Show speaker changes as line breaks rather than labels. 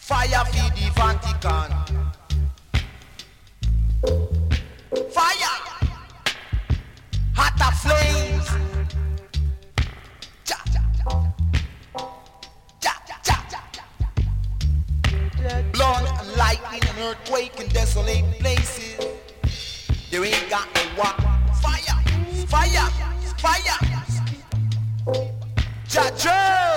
Fire for the Vatican. Fire. Hotter flames. Ja, ja, ja, ja, ja. Blood and lightning and earthquake in desolate places. There ain't got no walk. Fire, fire, fire. Ja, ja.